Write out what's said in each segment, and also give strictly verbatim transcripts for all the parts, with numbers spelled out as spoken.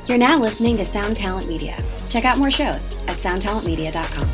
You're now listening to Sound Talent Media. Check out more shows at sound talent media dot com.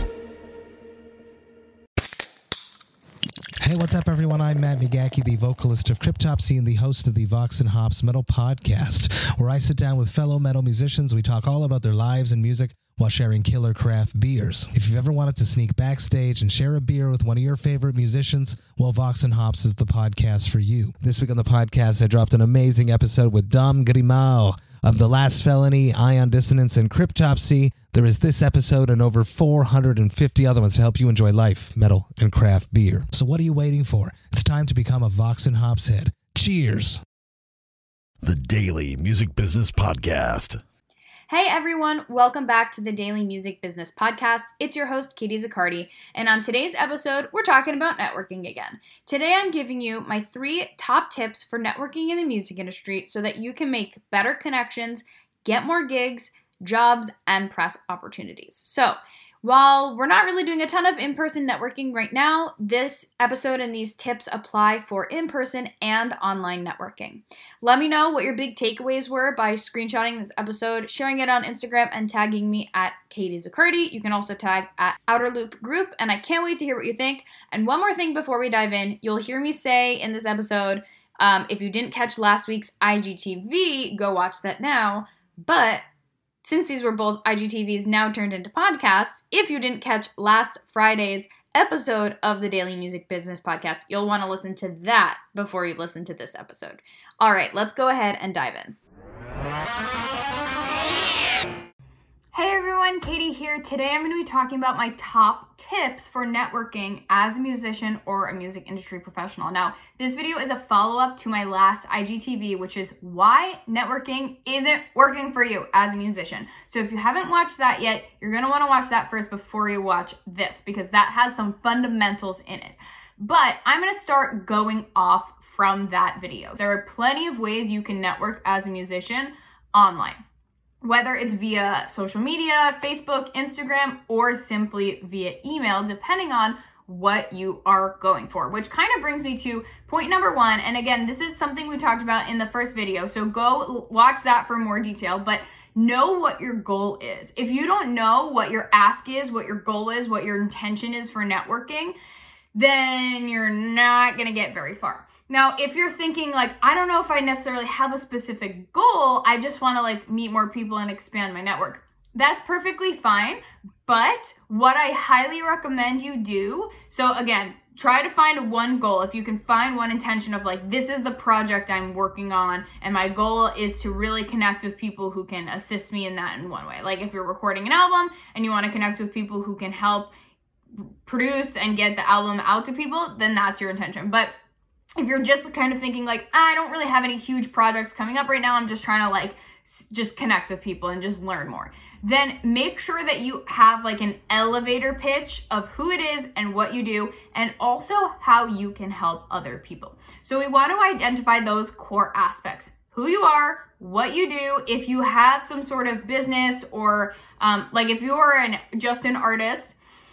Hey, what's up, everyone? I'm Matt McGachy, the vocalist of Cryptopsy and the host of the Vox and Hops Metal Podcast, where I sit down with fellow metal musicians. We talk all about their lives and music while sharing killer craft beers. If you've ever wanted to sneak backstage and share a beer with one of your favorite musicians, well, Vox and Hops is the podcast for you. This week on the podcast, I dropped an amazing episode with Dom Grimal of The Last Felony, Ion Dissonance, and Cryptopsy. There is this episode and over four hundred fifty other ones to help you enjoy life, metal, and craft beer. So what are you waiting for? It's time to become a Vox and Hops head. Cheers! The Daily Music Business Podcast. Hey everyone, welcome back to the Daily Music Business Podcast. It's your host, Katie Zaccardi, and on today's episode, we're talking about networking again. Today, I'm giving you my three top tips for networking in the music industry so that you can make better connections, get more gigs, jobs, and press opportunities. So, while we're not really doing a ton of in-person networking right now, this episode and these tips apply for in-person and online networking. Let me know what your big takeaways were by screenshotting this episode, sharing it on Instagram, and tagging me at Katie Zaccardi. You can also tag at Outer Loop Group, and I can't wait to hear what you think. And one more thing before we dive in, you'll hear me say in this episode, um, if you didn't catch last week's I G T V, go watch that now. But since these were both I G T Vs now turned into podcasts, if you didn't catch last Friday's episode of the Daily Music Business Podcast, you'll want to listen to that before you listen to this episode. All right, let's go ahead and dive in. Hey everyone, Katie here. Today I'm going to be talking about my top tips for networking as a musician or a music industry professional. Now, this video is a follow-up to my last I G T V, which is why networking isn't working for you as a musician. So if you haven't watched that yet, you're going to want to watch that first before you watch this, because that has some fundamentals in it. But I'm going to start going off from that video. There are plenty of ways you can network as a musician online, whether it's via social media, Facebook, Instagram, or simply via email, depending on what you are going for, which kind of brings me to point number one. And again, this is something we talked about in the first video, so go watch that for more detail, but know what your goal is. If you don't know what your ask is, what your goal is, what your intention is for networking, then you're not going to get very far. Now, if you're thinking like, I don't know if I necessarily have a specific goal, I just want to like meet more people and expand my network, that's perfectly fine. But what I highly recommend you do, so again, try to find one goal. If you can find one intention of like, this is the project I'm working on, and my goal is to really connect with people who can assist me in that in one way. Like if you're recording an album and you want to connect with people who can help produce and get the album out to people, then that's your intention. But if you're just kind of thinking like, I don't really have any huge projects coming up right now, I'm just trying to like s- just connect with people and just learn more, then make sure that you have like an elevator pitch of who it is and what you do, and also how you can help other people. So we want to identify those core aspects: who you are, what you do. If you have some sort of business, or um, like if you're an just an artist,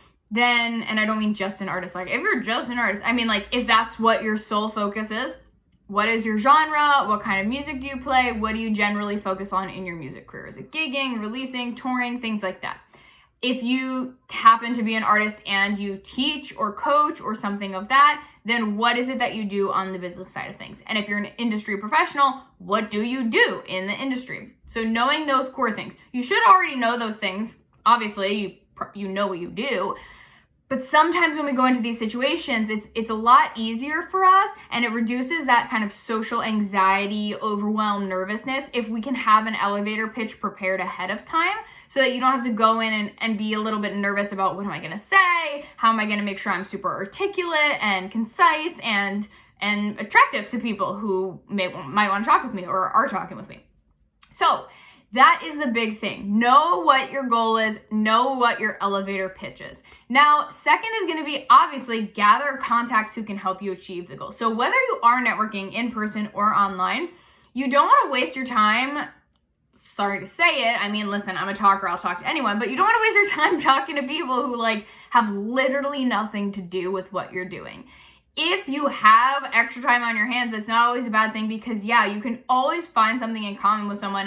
then, and I don't mean just an artist, like if you're just an artist, I mean like if that's what your sole focus is, what is your genre? What kind of music do you play? What do you generally focus on in your music career? Is it gigging, releasing, touring, things like that? If you happen to be an artist and you teach or coach or something of that, then what is it that you do on the business side of things? And if you're an industry professional, what do you do in the industry? So knowing those core things, you should already know those things. Obviously, you, you know what you do. But sometimes when we go into these situations, it's it's a lot easier for us, and it reduces that kind of social anxiety, overwhelm, nervousness if we can have an elevator pitch prepared ahead of time, so that you don't have to go in and, and be a little bit nervous about what am I going to say, how am I going to make sure I'm super articulate and concise and and attractive to people who may might want to talk with me or are talking with me. So that is the big thing. Know what your goal is. Know what your elevator pitch is. Now, second is going to be obviously gather contacts who can help you achieve the goal. So whether you are networking in person or online, you don't want to waste your time. Sorry to say it. I mean, listen, I'm a talker. I'll talk to anyone, but you don't want to waste your time talking to people who like have literally nothing to do with what you're doing. If you have extra time on your hands, that's not always a bad thing, because yeah, you can always find something in common with someone. And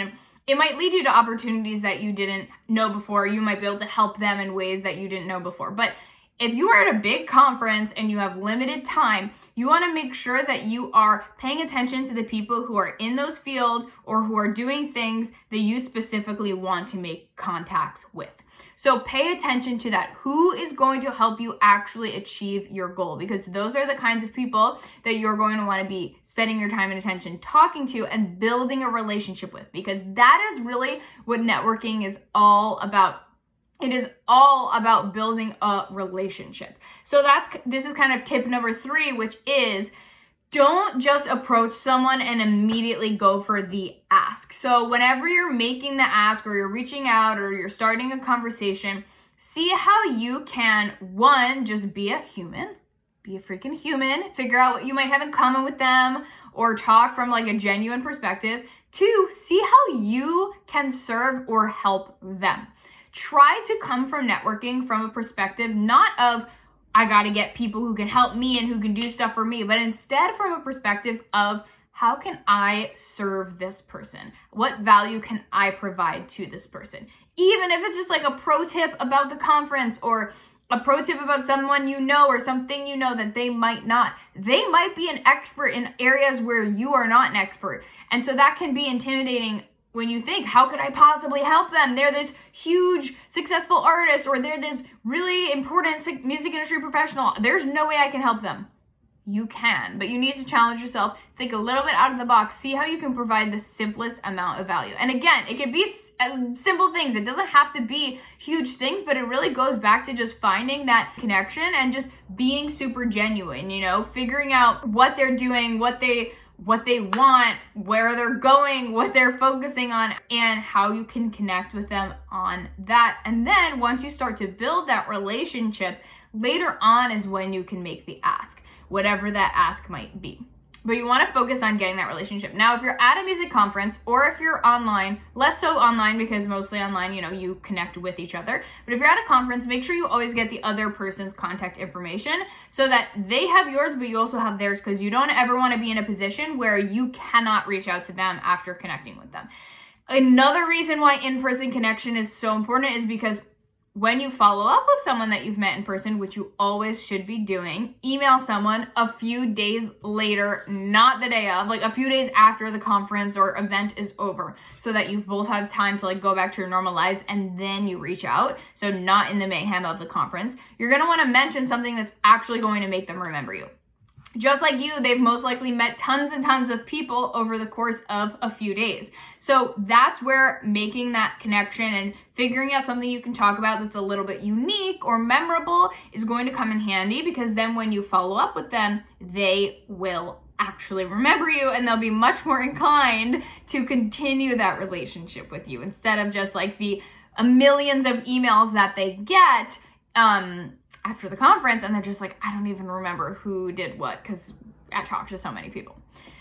it might lead you to opportunities that you didn't know before. You might be able to help them in ways that you didn't know before. But if you are at a big conference and you have limited time, you want to make sure that you are paying attention to the people who are in those fields or who are doing things that you specifically want to make contacts with. So pay attention to that. Who is going to help you actually achieve your goal? Because those are the kinds of people that you're going to want to be spending your time and attention talking to and building a relationship with, because that is really what networking is all about. It is all about building a relationship. So that's, this is kind of tip number three, which is don't just approach someone and immediately go for the ask. So whenever you're making the ask or you're reaching out or you're starting a conversation, see how you can, one, just be a human, be a freaking human, figure out what you might have in common with them or talk from like a genuine perspective. Two, see how you can serve or help them. Try to come from networking from a perspective not of, I got to get people who can help me and who can do stuff for me, but instead from a perspective of, how can I serve this person? What value can I provide to this person? Even if it's just like a pro tip about the conference or a pro tip about someone you know or something you know that they might not. They might be an expert in areas where you are not an expert. And so that can be intimidating when you think, how could I possibly help them? They're this huge, successful artist, or they're this really important music industry professional. There's no way I can help them. You can, but you need to challenge yourself, think a little bit out of the box, see how you can provide the simplest amount of value. And again, it can be simple things. It doesn't have to be huge things, but it really goes back to just finding that connection and just being super genuine, you know, figuring out what they're doing, what they what they want, where they're going, what they're focusing on, and how you can connect with them on that. And then once you start to build that relationship, later on is when you can make the ask, whatever that ask might be. But you want to focus on getting that relationship. Now, if you're at a music conference or if you're online, less so online because mostly online, you know, you connect with each other. But if you're at a conference, make sure you always get the other person's contact information so that they have yours, but you also have theirs, because you don't ever want to be in a position where you cannot reach out to them after connecting with them. Another reason why in-person connection is so important is because when you follow up with someone that you've met in person, which you always should be doing, email someone a few days later, not the day of, like a few days after the conference or event is over, so that you've both had time to like go back to your normal lives and then you reach out. So not in the mayhem of the conference. You're going to want to mention something that's actually going to make them remember you. Just like you, they've most likely met tons and tons of people over the course of a few days. So that's where making that connection and figuring out something you can talk about that's a little bit unique or memorable is going to come in handy, because then when you follow up with them, they will actually remember you and they'll be much more inclined to continue that relationship with you instead of just like the uh, millions of emails that they get um, after the conference, and they're just like, I don't even remember who did what because I talked to so many people.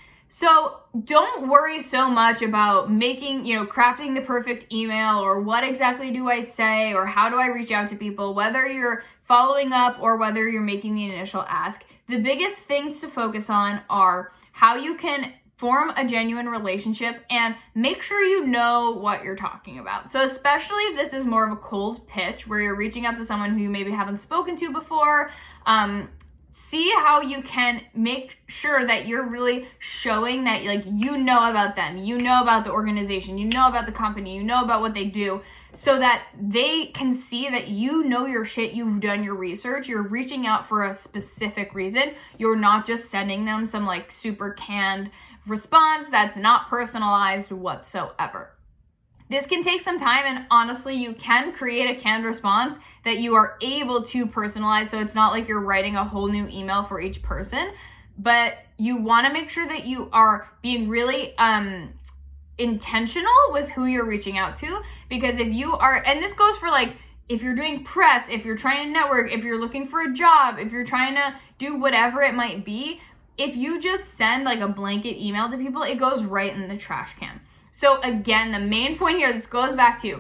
So don't worry so much about making, you know, crafting the perfect email or what exactly do I say or how do I reach out to people, whether you're following up or whether you're making the initial ask. The biggest things to focus on are how you can form a genuine relationship and make sure you know what you're talking about. So especially if this is more of a cold pitch where you're reaching out to someone who you maybe haven't spoken to before, um, see how you can make sure that you're really showing that like you know about them, you know about the organization, you know about the company, you know about what they do, so that they can see that you know your shit, you've done your research, you're reaching out for a specific reason. You're not just sending them some like super canned response that's not personalized whatsoever. This can take some time, and honestly, you can create a canned response that you are able to personalize, so it's not like you're writing a whole new email for each person, but you want to make sure that you are being really um, intentional with who you're reaching out to, because if you are, and this goes for like, if you're doing press, if you're trying to network, if you're looking for a job, if you're trying to do whatever it might be, if you just send like a blanket email to people, it goes right in the trash can. So again, the main point here, this goes back to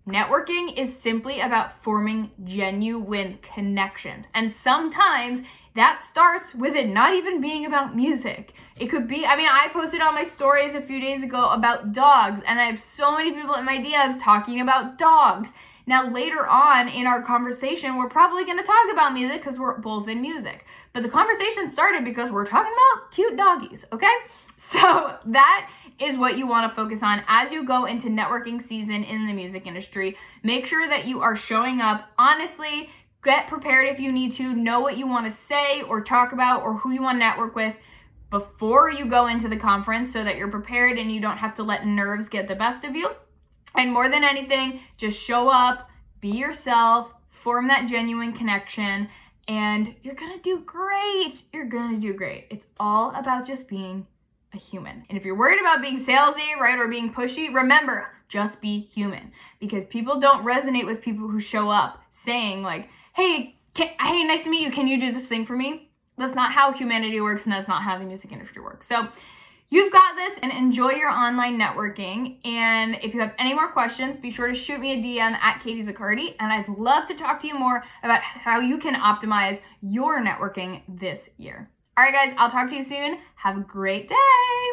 networking is simply about forming genuine connections. And sometimes that starts with it not even being about music. It could be, I mean, I posted on my stories a few days ago about dogs, and I have so many people in my D Ms talking about dogs. Now, later on in our conversation, we're probably going to talk about music because we're both in music. But the conversation started because we're talking about cute doggies, okay? So that is what you want to focus on as you go into networking season in the music industry. Make sure that you are showing up honestly. Get prepared if you need to. Know what you want to say or talk about or who you want to network with before you go into the conference so that you're prepared and you don't have to let nerves get the best of you. And more than anything, just show up, be yourself, form that genuine connection, and you're going to do great. You're going to do great. It's all about just being a human. And if you're worried about being salesy, right, or being pushy, remember, just be human. Because people don't resonate with people who show up saying like, hey, can, hey, nice to meet you. Can you do this thing for me? That's not how humanity works, and that's not how the music industry works. So you've got this, and enjoy your online networking. And if you have any more questions, be sure to shoot me a D M at Katie Zaccardi, and I'd love to talk to you more about how you can optimize your networking this year. All right, guys, I'll talk to you soon. Have a great day.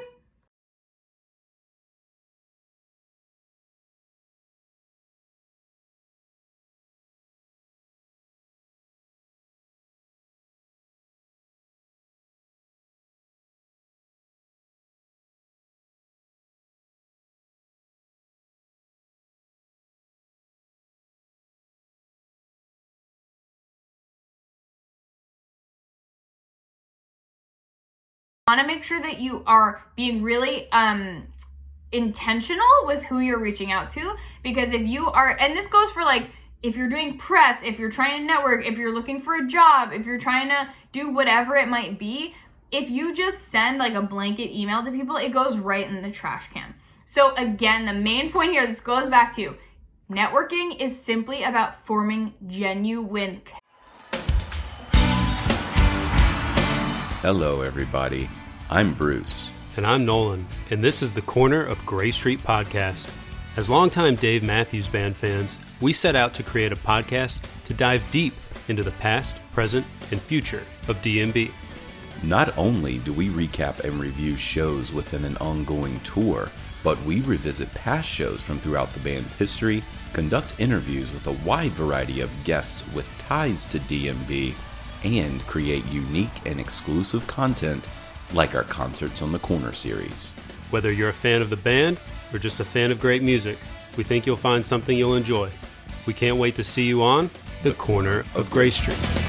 Want to make sure that you are being really um intentional with who you're reaching out to, because if you are, and this goes for like if you're doing press, if you're trying to network, if you're looking for a job, if you're trying to do whatever it might be, if you just send like a blanket email to people, it goes right in the trash can. So again, the main point here, this goes back to networking is simply about forming genuine. Hello, everybody. I'm Bruce. And I'm Nolan, and this is the Corner of Gray Street podcast. As longtime Dave Matthews Band fans, we set out to create a podcast to dive deep into the past, present, and future of D M B. Not only do we recap and review shows within an ongoing tour, but we revisit past shows from throughout the band's history, conduct interviews with a wide variety of guests with ties to D M B, and create unique and exclusive content like our Concerts on the Corner series. Whether you're a fan of the band or just a fan of great music, we think you'll find something you'll enjoy. We can't wait to see you on The Corner of Gray Street.